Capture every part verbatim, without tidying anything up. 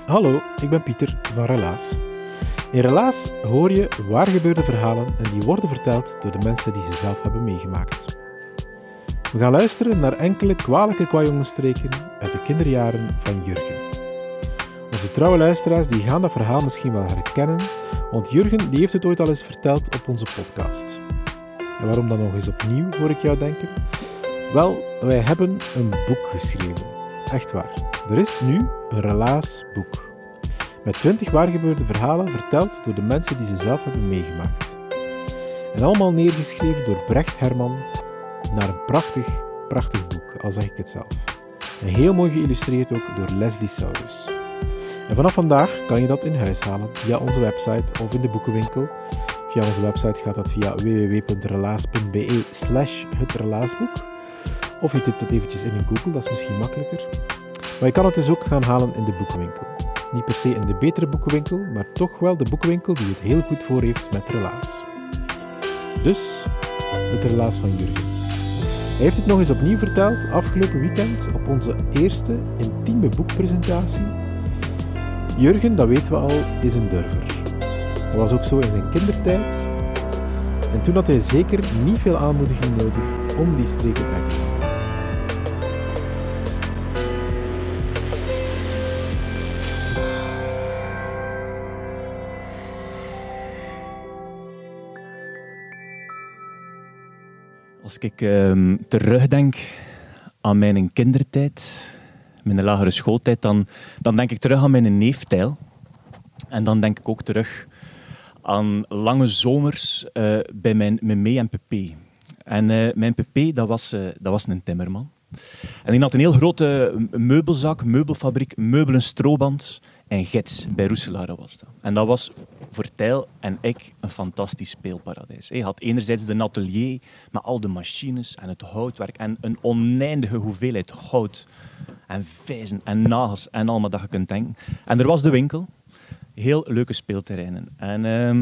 Hallo, ik ben Pieter van Relaas. In Relaas hoor je waargebeurde verhalen en die worden verteld door de mensen die ze zelf hebben meegemaakt. We gaan luisteren naar enkele kwalijke kwajongenstreken uit de kinderjaren van Jurgen. Onze trouwe luisteraars die gaan dat verhaal misschien wel herkennen, want Jurgen die heeft het ooit al eens verteld op onze podcast. En waarom dan nog eens opnieuw, hoor ik jou denken? Wel, wij hebben een boek geschreven. Echt waar. Er is nu een Relaas boek. Met twintig waargebeurde verhalen verteld door de mensen die ze zelf hebben meegemaakt. En allemaal neergeschreven door Brecht Herman naar een prachtig, prachtig boek, al zeg ik het zelf. En heel mooi geïllustreerd ook door Leslie Saurus. En vanaf vandaag kan je dat in huis halen via onze website of in de boekenwinkel. Via onze website gaat dat via w w w punt relaas punt b e slash het relaasboek. Of je typt het eventjes in in Google, dat is misschien makkelijker. Maar je kan het dus ook gaan halen in de boekenwinkel. Niet per se in de betere boekenwinkel, maar toch wel de boekenwinkel die het heel goed voor heeft met Relaas. Dus, het Relaas van Jurgen. Hij heeft het nog eens opnieuw verteld afgelopen weekend op onze eerste intieme boekpresentatie. Jurgen, dat weten we al, is een durver. Dat was ook zo in zijn kindertijd. En toen had hij zeker niet veel aanmoediging nodig om die streken uit te halen. Als ik uh, terugdenk aan mijn kindertijd, mijn lagere schooltijd, dan, dan denk ik terug aan mijn neef Tijl. En dan denk ik ook terug aan lange zomers uh, bij mijn, mijn mee en Pepe. En uh, mijn Pepe, dat was, uh, dat was een timmerman. En die had een heel grote meubelzak, meubelfabriek, meubelen, stroband en gids. Bij Roeselare was dat. En dat was voor Tijl en ik een fantastisch speelparadijs. Hij had enerzijds de atelier met al de machines en het houtwerk en een oneindige hoeveelheid hout en vijzen en nagels en allemaal dat je kunt denken. En er was de winkel. Heel leuke speelterreinen. En uh,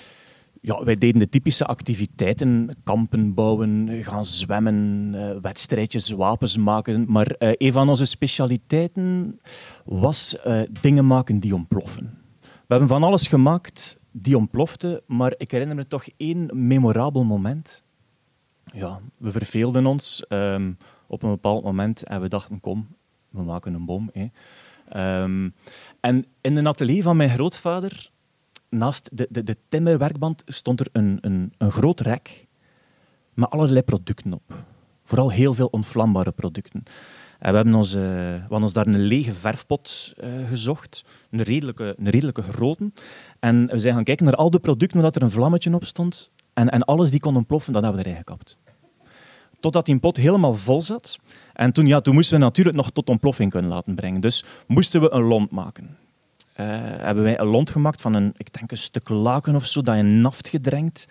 ja, wij deden de typische activiteiten. Kampen bouwen, gaan zwemmen, uh, wedstrijdjes, wapens maken. Maar uh, een van onze specialiteiten was uh, dingen maken die ontploffen. We hebben van alles gemaakt die ontplofte, maar ik herinner me toch één memorabel moment. Ja, we verveelden ons um, op een bepaald moment en we dachten, kom, we maken een bom. Hè. Um, en in de atelier van mijn grootvader, naast de, de, de timmerwerkband, stond er een, een, een groot rek met allerlei producten op. Vooral heel veel ontvlambare producten. En we hebben ons, uh, we hadden ons daar een lege verfpot uh, gezocht, een redelijke, een redelijke grote. En we zijn gaan kijken naar al de producten waar er een vlammetje op stond. En, en alles die kon ontploffen, dat hebben we erin gekapt. Totdat die pot helemaal vol zat. En toen, ja, toen moesten we natuurlijk nog tot ontploffing kunnen laten brengen. Dus moesten we een lont maken. Uh, hebben wij een lont gemaakt van een, ik denk een stuk laken of zo, dat in naft gedrenkt.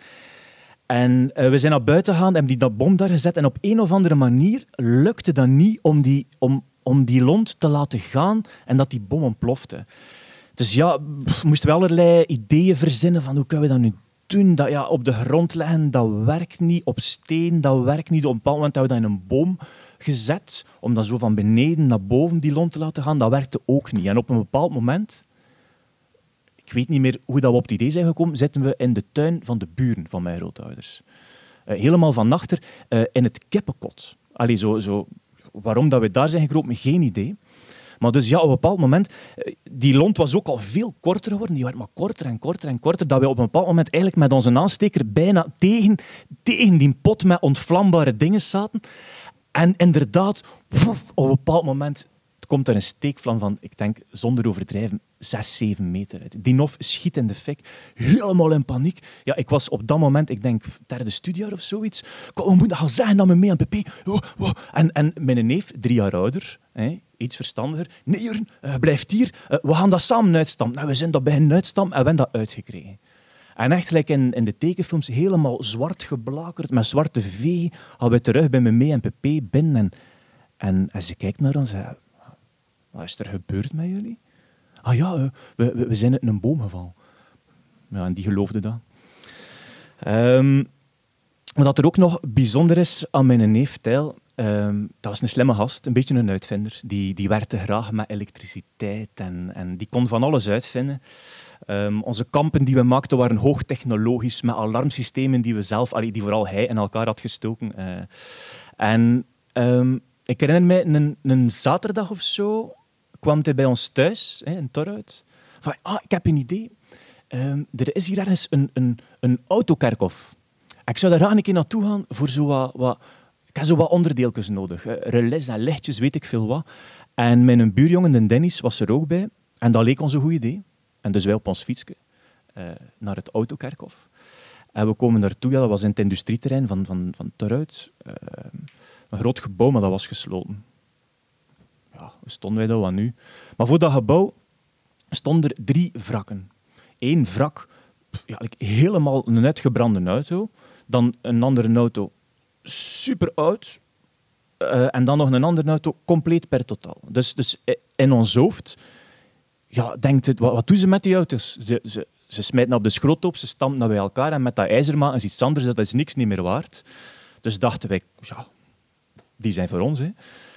En uh, we zijn naar buiten gegaan, hebben die dat bom daar gezet. En op een of andere manier lukte dat niet om die, om, om die lont te laten gaan en dat die bom ontplofte. Dus ja, moesten we allerlei ideeën verzinnen van hoe kunnen we dat nu doen. Dat, ja, op de grond leggen, dat werkt niet. Op steen, dat werkt niet. Op een bepaald moment hebben we dat in een boom gezet, om dan zo van beneden naar boven die lont te laten gaan. Dat werkte ook niet. En op een bepaald moment, ik weet niet meer hoe dat we op het idee zijn gekomen, zitten we in de tuin van de buren van mijn grootouders. Uh, helemaal van achter, uh, in het kippenkot. Allee, zo, zo, waarom dat we daar zijn gekropen, geen idee. Maar dus ja, op een bepaald moment, uh, die lont was ook al veel korter geworden. Die werd maar korter en korter en korter, dat we op een bepaald moment eigenlijk met onze aansteker bijna tegen, tegen die pot met ontvlambare dingen zaten. En inderdaad, woef, op een bepaald moment komt er een steekvlam van, ik denk, zonder overdrijven, zes, zeven meter uit. Die nof schiet in de fik, helemaal in paniek. Ja, ik was op dat moment, ik denk, derde studiejaar of zoiets. Kom, we moeten gaan zeggen dat we mee aan Pepe. Oh, oh. En, en mijn neef, drie jaar ouder, hè, iets verstandiger. Nee, Jurgen, uh, blijf hier. Uh, we gaan dat samen uitstampen. Nou, we zijn dat bij hen uitstampen en we hebben dat uitgekregen. En echt, like in, in de tekenfilms, helemaal zwart geblakerd, met zwarte vee, gaan we terug bij me mee en Pepe binnen. En, en, en ze kijkt naar ons en zei, wat is er gebeurd met jullie? Ah ja, uh, we, we, we zijn in een boom gevallen. Ja, en die geloofde dat. Um, wat er ook nog bijzonder is aan mijn neef Tijl, um, dat was een slimme gast, een beetje een uitvinder. Die, die werkte graag met elektriciteit en, en die kon van alles uitvinden. Um, onze kampen die we maakten waren hoogtechnologisch, met alarmsystemen die we zelf, allee, die vooral hij in elkaar had gestoken. Uh, en um, ik herinner mij, een, een zaterdag of zo kwam hij bij ons thuis, hè, in Torhout. Van, ah, ik heb een idee. Um, er is hier ergens een, een, een autokerkhof. Ik zou daar graag een keer naartoe gaan voor zo wat... wat ik heb zo wat onderdeeltjes nodig. Uh, relais en lichtjes, weet ik veel wat. En mijn buurjongen, de Dennis, was er ook bij. En dat leek ons een goed idee. En dus wij op ons fietsje uh, naar het autokerkhof. En we komen daartoe, ja, dat was in het industrieterrein van, van, van Torhout. Uh, een groot gebouw, maar dat was gesloten. Ja, hoe stonden wij dat wat nu? Maar voor dat gebouw stonden er drie wrakken. Eén wrak, ja, helemaal een uitgebrande auto. Dan een andere auto, super oud. Uh, en dan nog een andere auto, compleet per totaal. Dus, dus in ons hoofd ja, denkt het, wat, wat doen ze met die auto's? Ze, ze, ze smijten op de schroot op, ze stampen naar bij elkaar en met dat ijzer maken is iets anders, dat is niks niet meer waard. Dus dachten wij, ja, die zijn voor ons. Hè.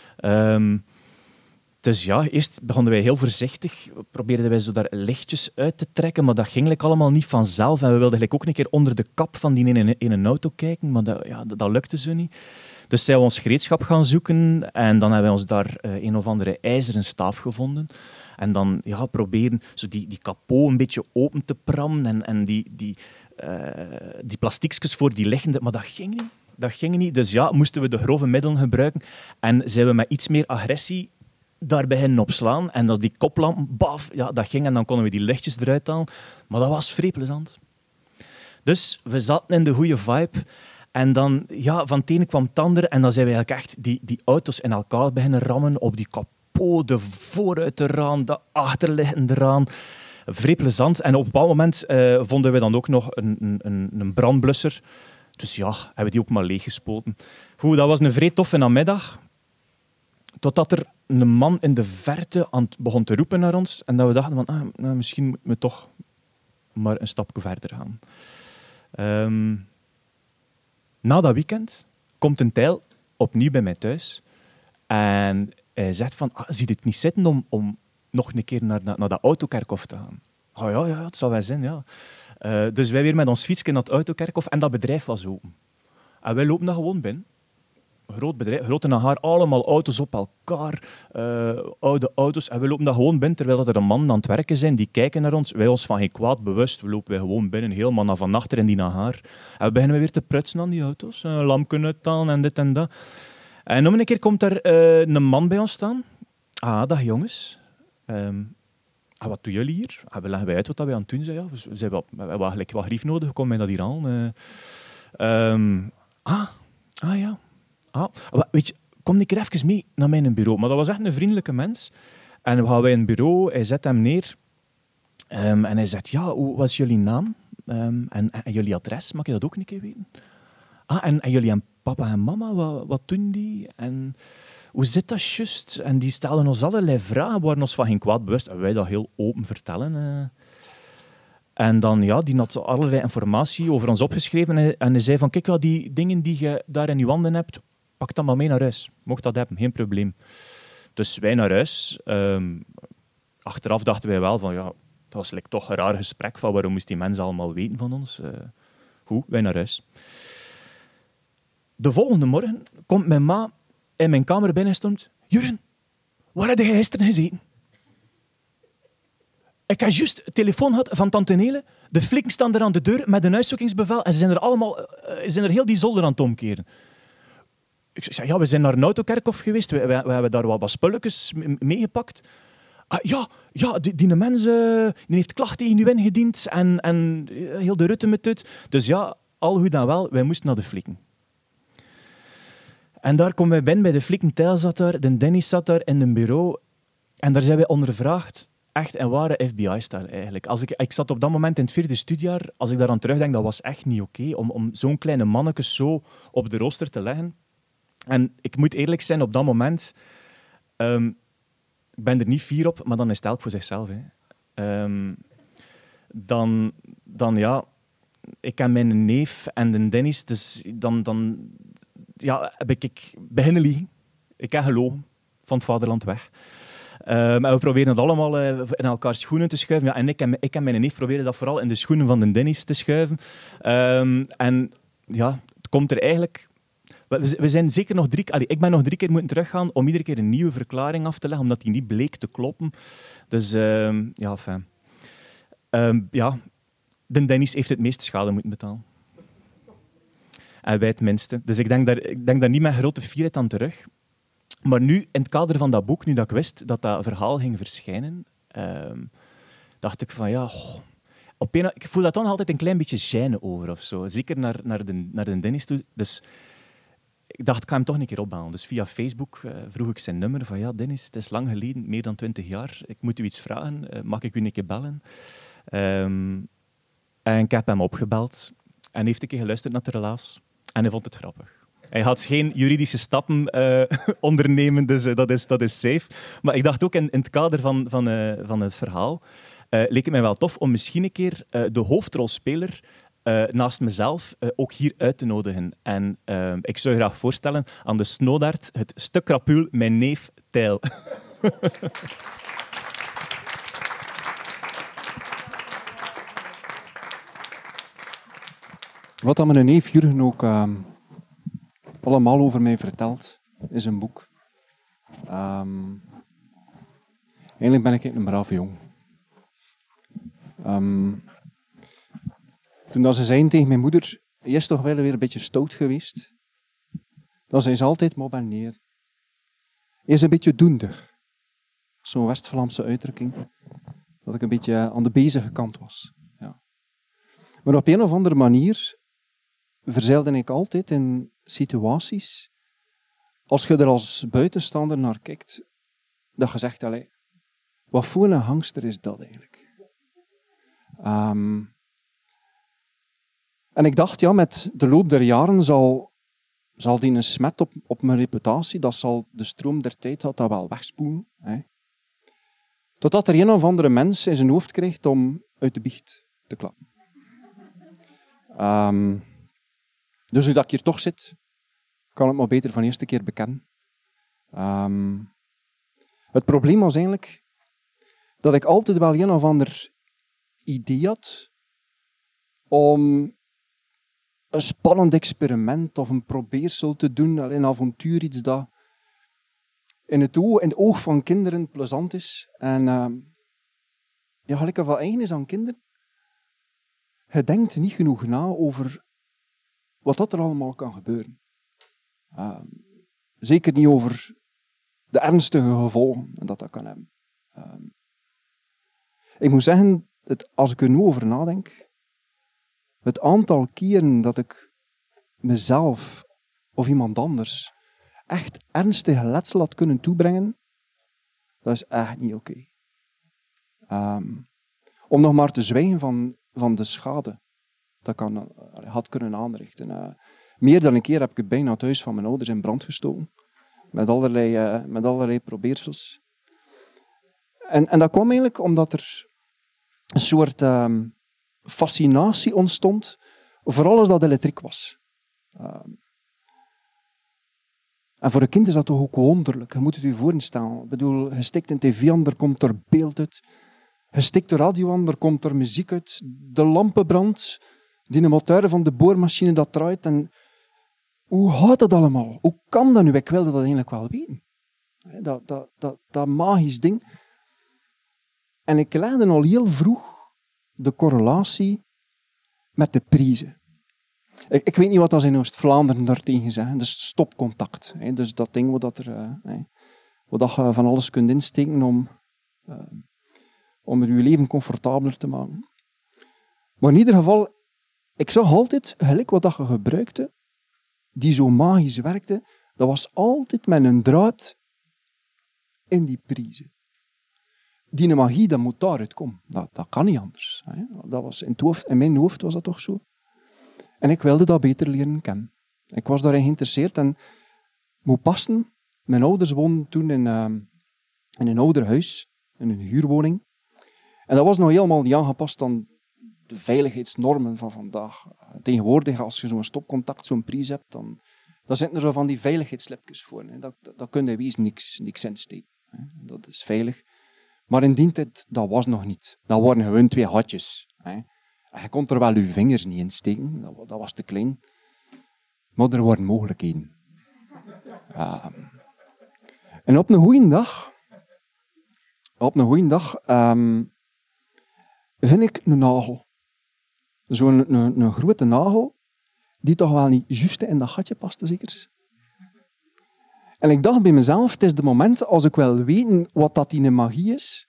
Um, dus ja, eerst begonnen wij heel voorzichtig, probeerden wij zo daar lichtjes uit te trekken, maar dat ging like allemaal niet vanzelf. En we wilden like ook een keer onder de kap van die in, in een auto kijken, maar dat, ja, dat, dat lukte zo niet. Dus zijn we ons gereedschap gaan zoeken en dan hebben we ons daar uh, een of andere ijzeren staaf gevonden. En dan ja, proberen zo die, die kapot een beetje open te prammen en, en die, die, uh, die plastiekjes voor die liggende, maar dat ging niet. Dat ging niet. Dus ja, moesten we de grove middelen gebruiken en zijn we met iets meer agressie daar beginnen op slaan. En dat die koplamp, baf, ja, dat ging en dan konden we die lichtjes eruit halen. Maar dat was vrij plezant. Dus we zaten in de goede vibe. En dan, ja, van het ene kwam het andere. En dan zijn we eigenlijk echt die, die auto's in elkaar beginnen rammen. Op die kapot, de vooruiterraan, de achterliggende raan. Vrij plezant. En op een bepaald moment uh, vonden we dan ook nog een, een, een brandblusser. Dus ja, hebben we die ook maar leeggespoten. Goed, dat was een vrij toffe namiddag. Totdat er een man in de verte aan het begon te roepen naar ons. En dat we dachten van, ah, nou, misschien moeten we toch maar een stapje verder gaan. Um, na dat weekend komt een tijl opnieuw bij mij thuis. En hij zegt van, ah, zie je het niet zitten om, om nog een keer naar, naar, naar dat autokerkhof te gaan? Oh ja, ja, het zou wel zijn, ja. Uh, dus wij weer met ons fietsje naar het autokerkhof en dat bedrijf was open. En wij lopen daar gewoon binnen. Groot bedrijf, grote hangar, allemaal auto's op elkaar, uh, oude auto's. En we lopen daar gewoon binnen, terwijl er een man aan het werken zijn, die kijken naar ons. Wij ons van geen kwaad bewust, we lopen wij gewoon binnen, helemaal naar van achter in die hangar. En we beginnen weer te prutsen aan die auto's, een lampje uithalen en dit en dat. En om een keer komt er uh, een man bij ons staan. Ah, dag jongens. Um, ah, wat doen jullie hier? Ah, we leggen wij uit wat wij aan het doen zijn. Ja. We, we hebben eigenlijk wat grief nodig, kom mij dat hier aan. Uh, um, ah, ah ja. Ah, weet je, kom ik er even mee naar mijn bureau. Maar dat was echt een vriendelijke mens. En we gaan bij een bureau, hij zet hem neer. Um, en hij zegt, ja, hoe was jullie naam? Um, en, en jullie adres, mag je dat ook een keer weten? Ah, en, en jullie en papa en mama, wat, wat doen die? En hoe zit dat juist? En die stelden ons allerlei vragen, we waren ons van geen kwaad bewust. En wij dat heel open vertellen. Uh. En dan, ja, die had allerlei informatie over ons opgeschreven. En hij, en hij zei van, kijk, ja, die dingen die je daar in je handen hebt, pak dat maar mee naar huis. Mocht dat hebben, geen probleem. Dus wij naar huis. Um, achteraf dachten wij wel van, ja, dat was like, toch een raar gesprek van waarom moest die mensen allemaal weten van ons. Uh, goed, wij naar huis. De volgende morgen komt mijn ma in mijn kamer binnen en stond, Juren, waar heb je gisteren gezeten? Ik heb juist de telefoon gehad van tante Nele. De flikken staan er aan de deur met een huiszoekingsbevel en ze zijn er allemaal, uh, zijn er heel die zolder aan het omkeren. Ik zei, ja, we zijn naar een autokerkhof geweest. We, we, we hebben daar wat, wat spulletjes meegepakt. Ah, ja, ja, die, die mens uh, die heeft klachten tegen u ingediend en, en uh, heel de rutte met het. Dus ja, al goed en wel, wij moesten naar de flikken. En daar komen wij binnen bij de flikken. Tijl zat daar, de Dennis zat daar in een bureau. En daar zijn wij ondervraagd. Echt een ware F B I-stijl eigenlijk. Als ik, ik zat op dat moment in het vierde studiejaar. Als ik daaraan terugdenk, dat was echt niet oké. Okay, om, om zo'n kleine manneke zo op de rooster te leggen. En ik moet eerlijk zijn, op dat moment... Um, ik ben er niet fier op, maar dan is het elk voor zichzelf. Hè. Um, dan, dan ja... Ik ken mijn neef en de Dennis, dus dan... dan ja, heb ik, ik beginnen liegen. Ik heb gelogen van het vaderland weg. Um, en we proberen het allemaal uh, in elkaars schoenen te schuiven. Ja, en ik en, ik en mijn neef proberen dat vooral in de schoenen van de Dennis te schuiven. Um, en ja, het komt er eigenlijk... We, we zijn zeker nog drie... Allee, ik ben nog drie keer moeten teruggaan om iedere keer een nieuwe verklaring af te leggen, omdat die niet bleek te kloppen. Dus um, ja, fijn. Um, ja, de Dennis heeft het meeste schade moeten betalen. En wij het minste. Dus ik denk daar, ik denk daar niet met grote fierheid aan terug. Maar nu, in het kader van dat boek, nu dat ik wist dat dat verhaal ging verschijnen, um, dacht ik van ja... Oh, op een, ik voel dat dan altijd een klein beetje gêne over of zo. Zeker naar, naar, de, naar de Dennis toe. Dus ik dacht, ik ga hem toch een keer opbellen. Dus via Facebook uh, vroeg ik zijn nummer. Van ja, Dennis, het is lang geleden, meer dan twintig jaar. Ik moet u iets vragen. Uh, mag ik u een keer bellen? Um, en ik heb hem opgebeld. En heeft een keer geluisterd naar de relaas. En hij vond het grappig. Hij had geen juridische stappen uh, ondernemen, dus uh, dat, is, dat is safe. Maar ik dacht ook in, in het kader van, van, uh, van het verhaal, uh, leek het mij wel tof om misschien een keer uh, de hoofdrolspeler uh, naast mezelf uh, ook hier uit te nodigen. En uh, ik zou je graag voorstellen aan de Snowdaard het stuk krapul mijn neef Tijl. Wat dan mijn neef Jurgen ook uh, allemaal over mij vertelt, is een boek. Um, eigenlijk ben ik een brave jong. Um, toen dat ze zeiden tegen mijn moeder, je is toch wel weer een beetje stout geweest. Dan zei ze altijd, maar ben neer. Je is een beetje doender. Zo'n West-Vlaamse uitdrukking. Dat ik een beetje aan de bezige kant was. Ja. Maar op een of andere manier verzeilde ik altijd in situaties, als je er als buitenstaander naar kijkt, dat je zegt, allee, wat voor een hangster is dat eigenlijk? Um, en ik dacht, ja, met de loop der jaren zal, zal die een smet op, op mijn reputatie, dat zal de stroom der tijd had dat wel wegspoelen. Hè. Totdat er een of andere mens in zijn hoofd krijgt om uit de biecht te klappen. Um, dus nu dat ik hier toch zit, kan ik het maar beter van de eerste keer bekennen. Um, het probleem was eigenlijk dat ik altijd wel een of ander idee had om een spannend experiment of een probeersel te doen, een avontuur, iets dat in het oog, in het oog van kinderen plezant is. En uh, ja, gelijk wat eigen is aan kinderen. Je denkt niet genoeg na over wat dat er allemaal kan gebeuren. Uh, zeker niet over de ernstige gevolgen dat dat kan hebben. Uh, ik moet zeggen, het, als ik er nu over nadenk, het aantal keren dat ik mezelf of iemand anders echt ernstige letsel had kunnen toebrengen, dat is echt niet oké. Okay. Um, om nog maar te zwijgen van, van de schade dat kan, uh, had kunnen aanrichten. Uh, meer dan een keer heb ik het bijna het huis van mijn ouders in brand gestoken. Met allerlei, uh, met allerlei probeersels. En, en dat kwam eigenlijk omdat er een soort uh, fascinatie ontstond voor alles dat elektriek was. Uh, en voor een kind is dat toch ook wonderlijk. Je moet het je voorstellen. Ik bedoel, je stikt een tv aan, er komt er beeld uit. Je stikt de radio aan, er komt er muziek uit. De lampen brandt. Die motor van de boormachine dat draait. En hoe gaat dat allemaal? Hoe kan dat nu? Ik wilde dat eigenlijk wel weten. Dat, dat, dat, dat magisch ding. En ik legde al heel vroeg de correlatie met de prijzen. Ik, ik weet niet wat dat ze in Oost-Vlaanderen daartegen zeggen. Dus stopcontact. Hè. Dus dat ding wat, dat er, uh, wat dat je van alles kunt insteken om, uh, om er je leven comfortabeler te maken. Maar in ieder geval, ik zag altijd, gelijk wat dat je gebruikte, die zo magisch werkte, dat was altijd met een draad in die prijzen. Die magie, dat moet daaruit komen. Dat, dat kan niet anders. Hè. Dat was in, het hoofd, in mijn hoofd was dat toch zo. En ik wilde dat beter leren kennen. Ik was daarin geïnteresseerd en moet passen. Mijn ouders woonden toen in, uh, in een ouder huis, in een huurwoning. En dat was nog helemaal niet aangepast aan de veiligheidsnormen van vandaag. Tegenwoordig, als je zo'n stopcontact, zo'n prijs hebt, dan, daar zitten er zo van die veiligheidslipjes voor. Hè. Dat, dat, dat kun je wees niks, niks insteken. Hè. Dat is veilig. Maar in die tijd, dat was nog niet. Dat waren gewoon twee gatjes. Hè. Je kon er wel je vingers niet in steken, dat, dat was te klein. Maar er waren mogelijkheden. Uh, en op een goede dag, op een goede dag, um, vind ik een nagel. Zo'n een, een grote nagel, die toch wel niet juist in dat gatje paste, zeker. En ik dacht bij mezelf, het is de moment als ik wil weten wat dat in een magie is,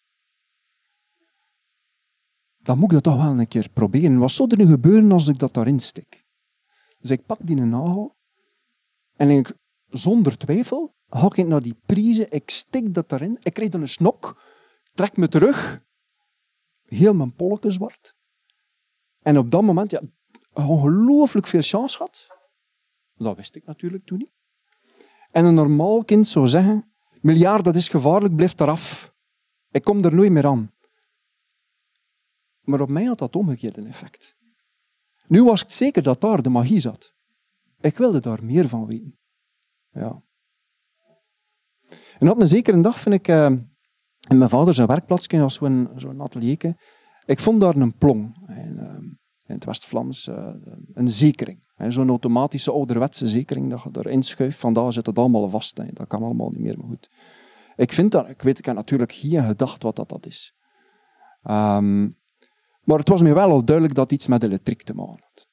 dan moet ik dat toch wel een keer proberen. Wat zou er nu gebeuren als ik dat daarin stik? Dus ik pak die nagel en ik, zonder twijfel ga ik naar die prijzen, ik stik dat daarin, ik krijg dan een snok, trek me terug, heel mijn polken zwart. En op dat moment, ja, ongelooflijk veel chance had. Dat wist ik natuurlijk toen niet. En een normaal kind zou zeggen, miljard, dat is gevaarlijk, blijf eraf. Ik kom er nooit meer aan. Maar op mij had dat omgekeerde effect. Nu was ik zeker dat daar de magie zat. Ik wilde daar meer van weten. Ja. En op een zekere dag vind ik uh, in mijn vader zijn werkplaatsje, als zo'n zo'n atelierke, ik vond daar een plong. En, uh, in het West-Vlaams uh, een zekering. Zo'n automatische ouderwetse zekering dat je erin schuift. Vandaag zit het allemaal vast. Hè. Dat kan allemaal niet meer, maar goed. Ik vind dat, ik weet, ik heb natuurlijk geen gedacht wat dat, dat is. Um, maar het was me wel al duidelijk dat het iets met elektriek te maken had.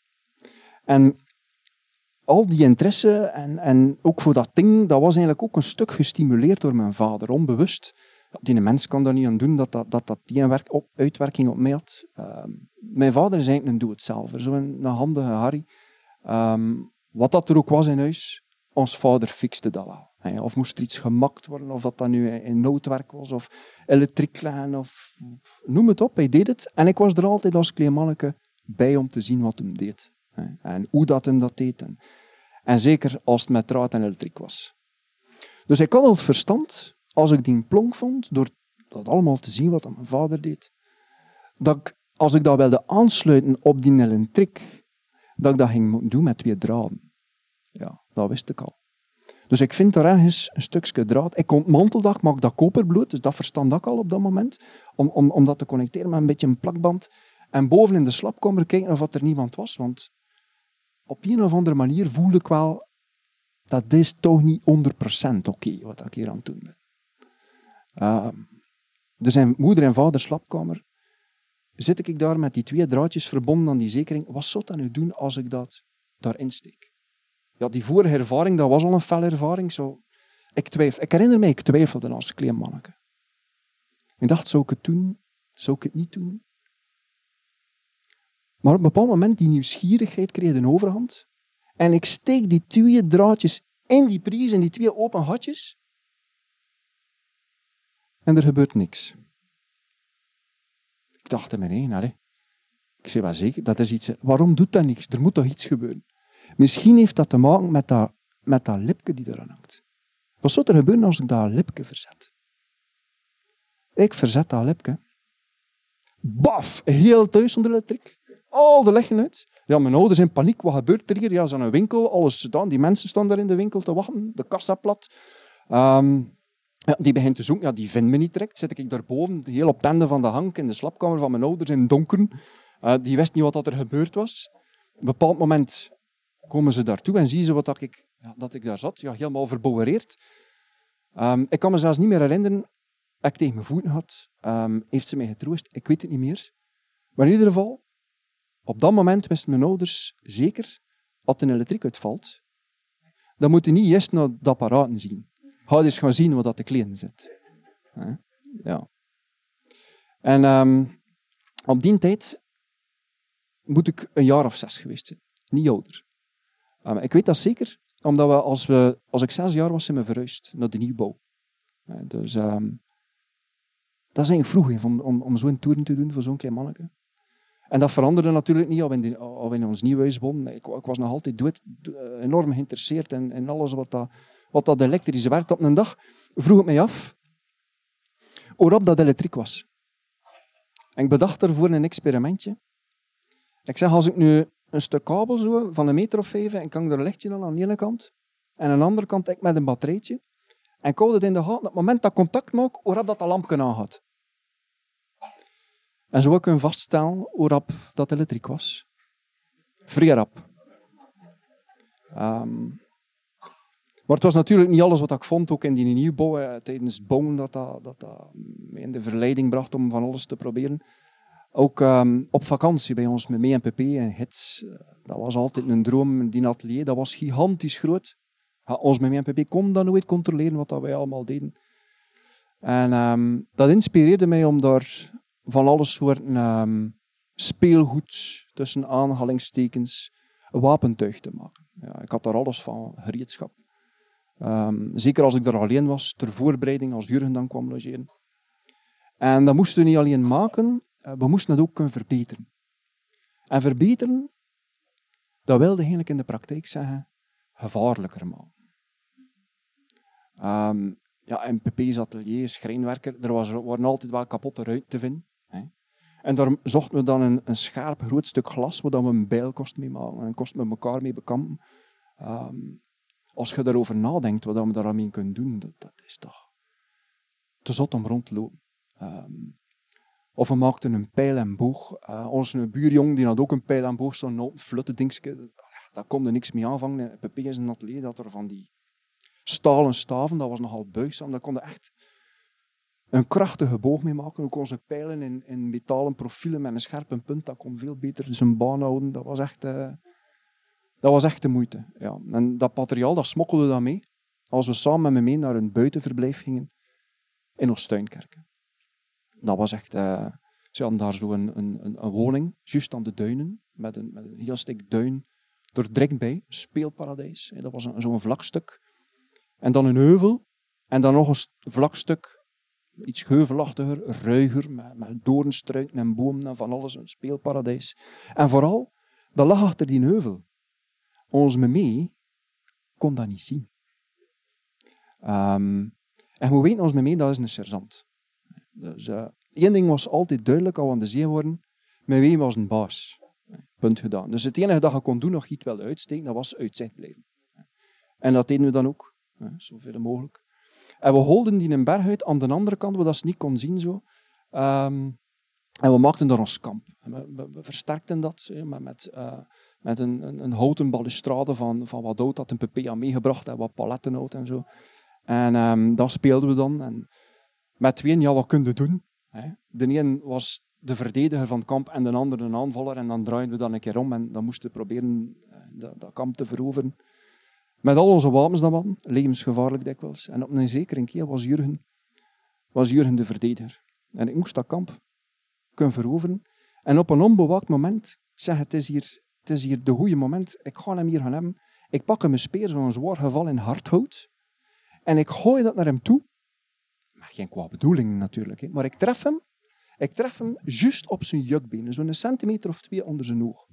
En al die interesse en, en ook voor dat ding, dat was eigenlijk ook een stuk gestimuleerd door mijn vader, onbewust. Die mens kan daar niet aan doen dat dat, dat, dat die een werk op, uitwerking op mij had. Um, mijn vader is eigenlijk een doe-het-zelver, zo'n handige Harry. Um, wat dat er ook was in huis, ons vader fixte dat wel. Hè. Of moest er iets gemakt worden, of dat dat nu in noodwerk was, of elektriek leggen, of noem het op, hij deed het. En ik was er altijd als klein manneke bij om te zien wat hem deed. Hè. En hoe dat hem dat deed. En, en zeker als het met draad en elektriek was. Dus ik had al het verstand, als ik die plonk vond, door dat allemaal te zien wat mijn vader deed, dat ik, als ik dat wilde aansluiten op die elektriek, dat ik dat ging doen met twee draden. Ja, dat wist ik al. Dus ik vind er ergens een stukje draad. Ik ontmantel dat, ik maak dat koperbloed, dus dat verstand ik al op dat moment, om, om, om dat te connecteren met een beetje een plakband. En boven in de slaapkamer kijken of er niemand was, want op een of andere manier voelde ik wel, dat is toch niet honderd procent oké okay, wat ik hier aan het doen ben. Uh, dus in moeder en vader slaapkamer zit ik daar met die twee draadjes verbonden aan die zekering. Wat zou dat nu doen als ik dat daarin steek? Ja, die vorige ervaring, dat was al een felle ervaring. Zo. Ik, twijfel, ik herinner me, ik twijfelde als klein manneke. Ik dacht, zou ik het doen? Zou ik het niet doen? Maar op een bepaald moment, die nieuwsgierigheid kreeg een overhand. En ik steek die twee draadjes in die prijs, in die twee open gatjes. En er gebeurt niks. Ik dacht in mijn eigen, allez. Ik zei wel zeker, dat is iets. Waarom doet dat niks? Er moet toch iets gebeuren? Misschien heeft dat te maken met dat, met dat lipje die eraan hangt. Wat zou er gebeuren als ik dat lipje verzet? Ik verzet dat lipje. Baf! Heel thuis onder elektriek. Al de leggen uit. Ja, mijn ouders in paniek. Wat gebeurt er hier? Ja, ze zijn een winkel. Alles gedaan. Die mensen staan daar in de winkel te wachten. De kassa plat. Um, ja, die begint te zoeken. Ja, die vindt me niet direct. Zit ik daarboven, heel op het einde van de hang, in de slaapkamer van mijn ouders in het donker. Uh, die wist niet wat er gebeurd was. Op een bepaald moment komen ze daartoe en zien ze wat dat ik, ja, dat ik daar zat. Ja, helemaal verbouwereerd. Um, ik kan me zelfs niet meer herinneren dat ik tegen mijn voeten had. Um, heeft ze mij getroost? Ik weet het niet meer. Maar in ieder geval, op dat moment wisten mijn ouders zeker, als een elektriek uitvalt, dan moet je niet eerst naar de apparaten zien. Ga eens gaan zien wat dat de kleren zit. Ja. En um, op die tijd moet ik een jaar of zes geweest zijn. Niet ouder. Um, ik weet dat zeker, omdat we als, we, als ik zes jaar was, zijn we verhuisd naar de nieuwbouw. Uh, dus um, dat is eigenlijk vroeg om, om, om zo'n toer te doen voor zo'n klein manneke. En dat veranderde natuurlijk niet als we in, die, als we in ons nieuw huis woonden. Ik, ik was nog altijd dood, enorm geïnteresseerd in, in alles wat dat, wat dat elektrisch werkt. Op een dag vroeg ik mij af waarop dat elektriek was. En ik bedacht daarvoor een experimentje. Ik zeg, als ik nu een stuk kabel zo, van een meter of vijf en kan ik er een lichtje aan aan de ene kant. En aan de andere kant ik met een batterijtje. En ik hou het in de gaten, op het moment dat ik contact maak, hoe rap dat dat lampje aangaat. En zo kun je vaststellen hoe rap dat elektriek was. Vrij rap. Um, maar het was natuurlijk niet alles wat ik vond, ook in die nieuwbouw, eh, tijdens het bouwen, dat dat, dat dat me in de verleiding bracht om van alles te proberen. Ook um, op vakantie bij ons met M P P en gids. Uh, dat was altijd een droom, die atelier. Dat was gigantisch groot. Ja, ons met M P P kon dat nooit controleren, wat dat wij allemaal deden. En um, dat inspireerde mij om daar van alle soorten um, speelgoed, tussen aanhalingstekens, een wapentuig te maken. Ja, ik had daar alles van, gereedschap. Um, zeker als ik daar alleen was, ter voorbereiding, als Jurgen dan kwam logeren. En dat moesten we niet alleen maken, we moesten het ook kunnen verbeteren. En verbeteren, dat wilde eigenlijk in de praktijk zeggen, gevaarlijker maken. Um, ja, M P P's atelier, schrijnwerker, er was, waren altijd wel kapotte ruiten te vinden. Hè. En daar zochten we dan een, een scherp, groot stuk glas, waar we een bijlkost mee maken en kost met elkaar mee bekampen. Um, als je daarover nadenkt, wat we daarmee kunnen doen, dat, dat is toch te zot om rond te lopen. Um, of we maakten een pijl en boog. Uh, onze buurjong die had ook een pijl en boog, zo'n flutte dingetje. Daar kon er niks mee aanvangen. P P is een atelier dat er van die stalen staven, dat was nogal buigzaam. Daar kon je echt een krachtige boog mee maken. Ook onze pijlen in, in metalen profielen met een scherpe punt, dat kon veel beter zijn baan houden. Dat was echt, uh, dat was echt de moeite. Ja. En dat materiaal, dat smokkelde dan mee. Als we samen met me mee naar een buitenverblijf gingen in Oostuinkerken. Dat was echt... Uh, ze hadden daar zo een, een, een woning, juist aan de duinen, met een, met een heel stuk duin er direct bij, een speelparadijs. Dat was zo'n vlak stuk. En dan een heuvel, en dan nog een vlak stuk, iets heuvelachtiger, ruiger, met, met doornstruiken en bomen en van alles, een speelparadijs. En vooral, dat lag achter die heuvel. Ons mee kon dat niet zien. Um, en we weten, ons mee, dat is een sergeant. Dus uh, één ding was altijd duidelijk, als we aan de zee waren, met wie was een baas. Punt gedaan. Dus het enige dat je kon doen, nog iets wel uitsteken, dat was uit zicht blijven. En dat deden we dan ook, zoveel mogelijk. En we holden die een berg uit aan de andere kant, waar dat ze niet kon zien. Zo. Um, en we maakten daar ons kamp. We, we, we versterkten dat met, met, uh, met een, een, een houten balustrade van, van wat hout dat een P P had meegebracht, en wat palettenhout en zo. En um, dat speelden we dan. En met tweeën, ja, wat kun je doen? Hè? De een was de verdediger van het kamp en de andere een aanvaller. En dan draaiden we dan een keer om en dan moesten we proberen dat, dat kamp te veroveren. Met al onze wapens dan hadden, levensgevaarlijk dikwijls. En op een zekere keer was Jurgen, was Jurgen de verdediger. En ik moest dat kamp kunnen veroveren. En op een onbewaakt moment, zeg het is hier, het is hier de goede moment, ik ga hem hier gaan hebben. Ik pak hem mijn speer, zo'n zwaar geval in hardhout. En ik gooi dat naar hem toe. Maar geen kwaad bedoeling natuurlijk, hè. Maar ik tref hem. Ik tref hem juist op zijn jukbenen, zo'n centimeter of twee onder zijn oog.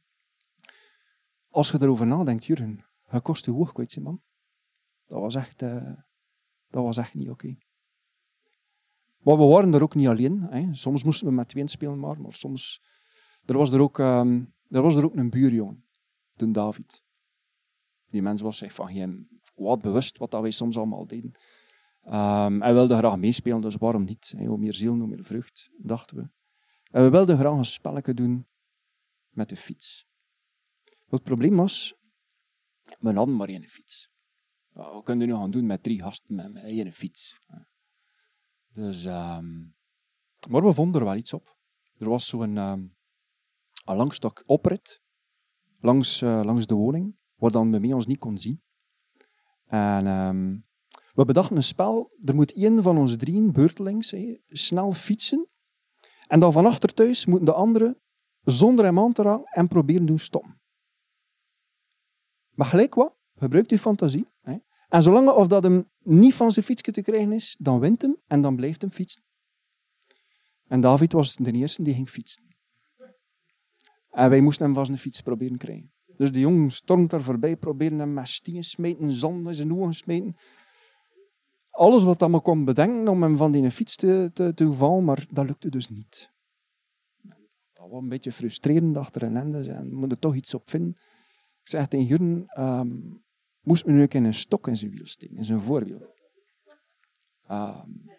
Als je erover nadenkt, Jurgen, je kost je oog kwijt, man. Dat was echt, uh, dat was echt niet oké. Okay. Maar we waren er ook niet alleen. Hè. Soms moesten we met tweeën spelen, maar, maar soms... Er was er, ook, um, er was er ook een buurjongen, de David. Die mens was zich van geen kwaad bewust wat dat wij soms allemaal deden. Um, hij wilde graag meespelen, dus waarom niet? Hè? Hoe meer ziel, hoe meer vrucht, dachten we. En we wilden graag een spelletje doen met de fiets. Het probleem was, we hadden maar één fiets. Ja, we kunnen nu gaan doen met drie gasten met, met één fiets. Dus, um, maar we vonden er wel iets op. Er was zo'n um, een lang stuk oprit langs, uh, langs de woning, waar dan bij mij ons niet kon zien. En um, we bedachten een spel, er moet één van ons drieën, beurtelings, hé, snel fietsen. En dan van achter thuis moeten de anderen zonder hem aan te raken en proberen doen stoppen. Maar gelijk wat, gebruikt uw fantasie. Hè. En zolang of dat hem niet van zijn fietsje te krijgen is, dan wint hem en dan blijft hem fietsen. En David was de eerste die ging fietsen. En wij moesten hem van zijn fiets proberen krijgen. Dus de jongen stormt daar voorbij, proberen hem met stenen smeten, zand in zijn ogen smeten. Alles wat hij me kon bedenken om hem van die fiets te, te, te vallen, maar dat lukte dus niet. Dat dat was een beetje frustrerend achter een ende. En moet er toch iets op vinden. Ik zeg tegen Jurgen, um, moest me nu een, een stok in zijn wiel steken, in zijn voorwiel. Um,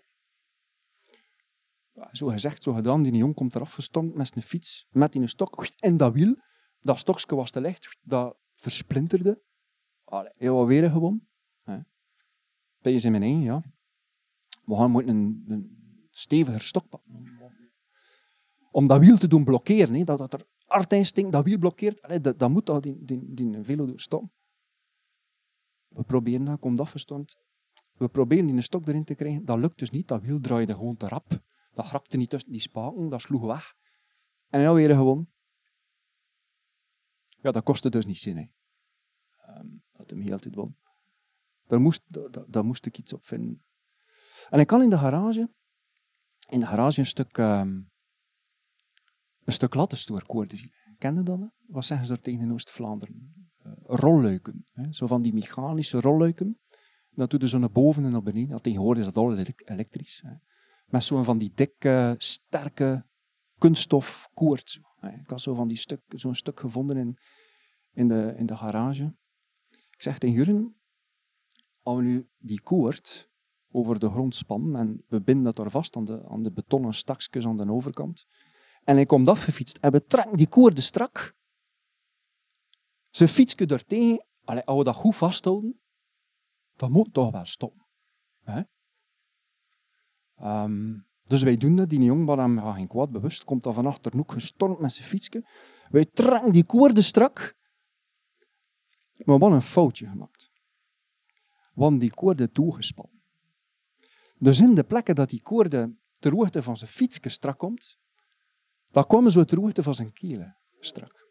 zo gezegd, zo gedaan, die jongen komt eraf gestompt met zijn fiets, met die stok in dat wiel. Dat stokje was te licht, dat versplinterde. Allee, heel wat weer gewoon. Bij in mijn één, ja. We gaan moeten een, een steviger stok pakken. Om, om dat wiel te doen blokkeren, he, dat, dat er hard in stinkt, dat wiel blokkeert, allee, dat, dat moet dat die, die, die velo doen stoppen. We proberen dat, komt afgestormd. We proberen die stok erin te krijgen, dat lukt dus niet, dat wiel draaide gewoon te rap. Dat grakte niet tussen die spaken, dat sloeg weg. En dan weer gewoon. Ja, dat kostte dus niet zin, hè. Um, dat hem heel tijd won. Daar moest, daar, daar moest ik iets op vinden. En ik kan in de garage, in de garage een stuk, um, een stuk lattenstoerkoorden zien. Ken je dat? Hè? Wat zeggen ze er tegen in Oost-Vlaanderen? Uh, rolluiken. Hè? Zo van die mechanische rolluiken. Dat doe je zo naar boven en naar beneden. Ja, tegenwoordig is dat al elektrisch. Hè? Met zo'n van die dikke, sterke kunststof koord. Zo, hè? Ik had zo van die stuk, zo'n stuk gevonden in, in, de, in de garage. Ik zeg tegen Jurgen, als we nu die koord over de grond spannen en we binden dat er vast aan de, aan de betonnen stakjes aan de overkant, en hij komt afgefietst en we trekken die koorden strak, zijn fietsje er tegen, allee, als we dat goed vasthouden, dat moet toch wel stoppen. Hè? Um, dus wij doen dat, die jongen, wat hem geen kwaad bewust, komt dan van achter een hoek gestormd met zijn fietsje. Wij trekken die koorden strak, maar wat een foutje gemaakt. Want die koorden toegespannen. Dus in de plekken dat die koorden ter hoogte van zijn fietsje strak komt, dan komen ze ter hoogte van zijn kielen strak.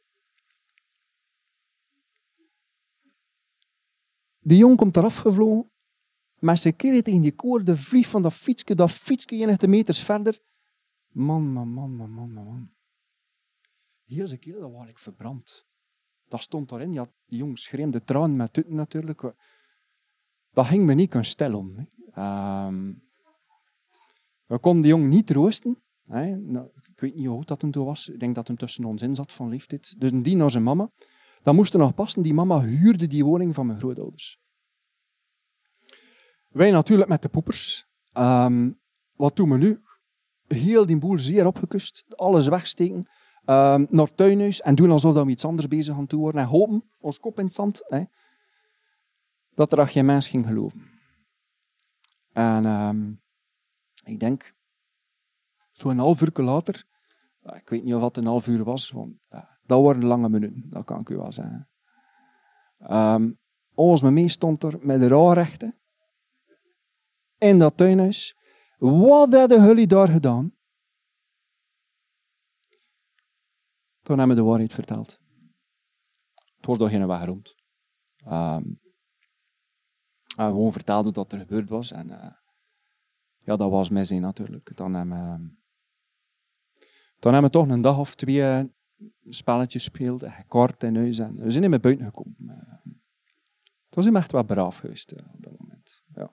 Die jongen komt eraf gevlogen, met zijn keel tegen die koorden, vliegt van dat fietsje, dat fietsje enige meters verder. Man, man, man, man, man, man. Heel zijn keel, dat was ik verbrand. Dat stond daarin, ja, die jongen schreeuwde tranen met tutten natuurlijk. Dat ging me niet kunnen stellen. Um, we konden die jongen niet troosten. Hè. Nou, ik weet niet hoe oud dat hem toen was. Ik denk dat hij tussen ons in zat van leeftijd. Dus die naar zijn mama. Dat moest er nog passen. Die mama huurde die woning van mijn grootouders. Wij natuurlijk met de poepers. Um, wat doen we nu? Heel die boel zeer opgekust. Alles wegsteken. Um, naar het tuinhuis. En doen alsof we iets anders bezig gaan doen worden. En hopen, ons kop in het zand. Hè, dat er geen mens ging geloven. En um, ik denk, zo'n half uur later, ik weet niet of het een half uur was, want ja, dat waren lange minuten, dat kan ik u wel zeggen. Um, ons mee stond er met de rouwrechten in dat tuinhuis. Wat hadden jullie daar gedaan? Toen hebben we de waarheid verteld. Het wordt door geen weg rond. Um, En gewoon vertelde wat er gebeurd was. En uh, ja, dat was mijn zin natuurlijk. Dan hebben, uh, dan hebben we toch een dag of twee uh, spelletjes gespeeld. En gekort in huis. En we zijn niet meer buiten gekomen. Uh, het was hem echt wel braaf geweest uh, op dat moment. Ja.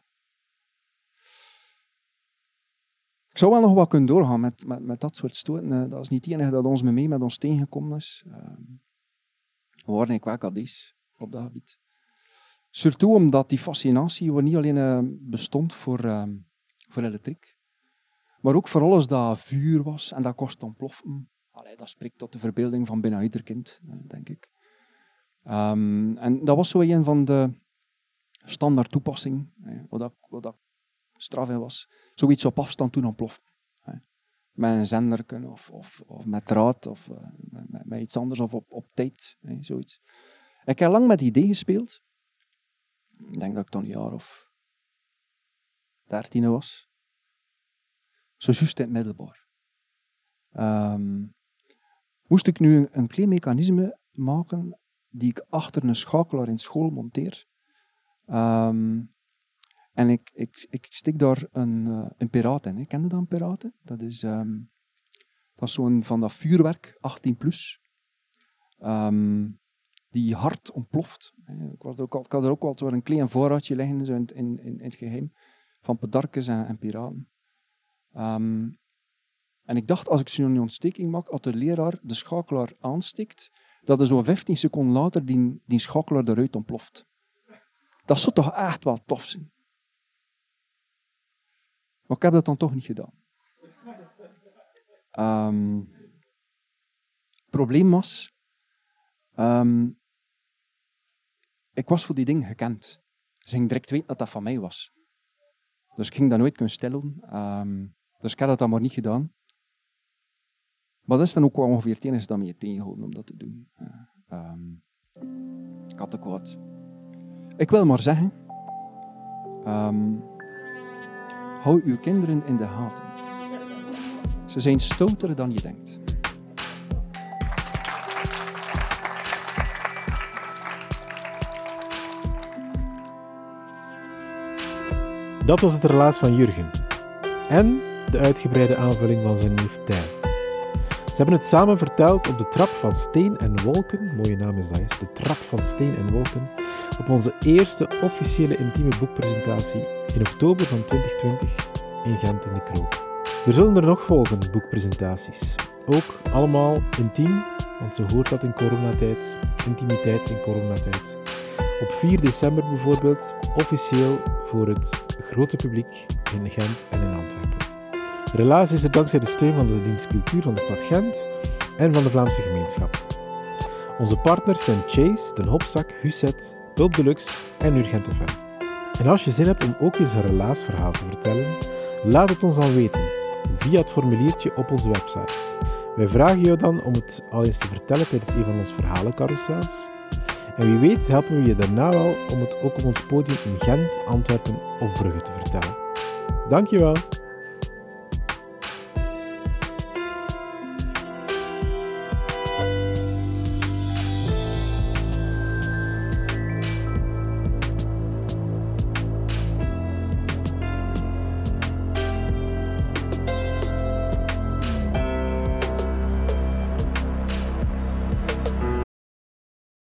Ik zou wel nog wat kunnen doorgaan met, met, met dat soort stoten. Uh, dat is niet het enige dat ons mee met ons tegengekomen is. Uh, we waren wel kadis op dat gebied. Surtout omdat die fascinatie niet alleen uh, bestond voor, uh, voor elektriek, maar ook voor alles dat vuur was en dat kost ontploffen. Allee, dat spreekt tot de verbeelding van bijna ieder kind, denk ik. Um, en dat was zo een van de standaard toepassingen, wat dat, wat dat straf in was. Zoiets op afstand doen ontploffen. Met een zenderken of, of, of met draad of uh, met, met iets anders of op, op tijd. Zoiets. Ik heb lang met het idee gespeeld. Ik denk dat ik toen een jaar of dertien was. Zo juist in het middelbaar. Um, moest ik nu een klein mechanisme maken die ik achter een schakelaar in school monteer. Um, en ik, ik, ik stik daar een, uh, een piraat in. Hè. Ken je dat, een piraat? Dat is, um, dat is zo'n van dat vuurwerk, achttien plus. Um, die hard ontploft. Ik had, ook al, ik had er ook al een klein voorraadje liggen zo in, in, in het geheim van pedarkes en, en piraten. Um, En ik dacht, als ik zo'n ontsteking maak, als de leraar de schakelaar aanstikt, dat er zo vijftien seconden later die, die schakelaar eruit ontploft. Dat zou toch echt wel tof zijn. Maar ik heb dat dan toch niet gedaan. Um, het probleem was, um, ik was voor die dingen gekend. Ze ging direct weten dat dat van mij was. Dus ik ging dat nooit kunnen stellen. Um, dus ik heb dat dan maar niet gedaan. Maar dat is dan ook wel ongeveer het enige dat me je tegenhouden om dat te doen. Uh, um, ik had ook wat. Ik wil maar zeggen, um, hou uw kinderen in de gaten. Ze zijn stouter dan je denkt. Dat was het relaas van Jurgen. En de uitgebreide aanvulling van zijn neef Tijl. Ze hebben het samen verteld op de trap van Steen en Wolken. Mooie naam is dat, is de trap van Steen en Wolken. Op onze eerste officiële intieme boekpresentatie in oktober van twintig twintig in Gent in de Kroop. Er zullen er nog volgen, boekpresentaties. Ook allemaal intiem, want zo hoort dat in coronatijd. Intimiteit in coronatijd. Op vier december bijvoorbeeld, officieel voor het grote publiek in Gent en in Antwerpen. De relaas is er dankzij de steun van de dienst Cultuur van de stad Gent en van de Vlaamse gemeenschap. Onze partners zijn Chase, Den Hopzak, Huset, Pulp Deluxe en Urgent F M. En als je zin hebt om ook eens een relaasverhaal te vertellen, laat het ons dan weten, via het formuliertje op onze website. Wij vragen jou dan om het al eens te vertellen tijdens een van onze verhalencarousels. En wie weet helpen we je daarna wel om het ook op ons podium in Gent, Antwerpen of Brugge te vertellen. Dankjewel!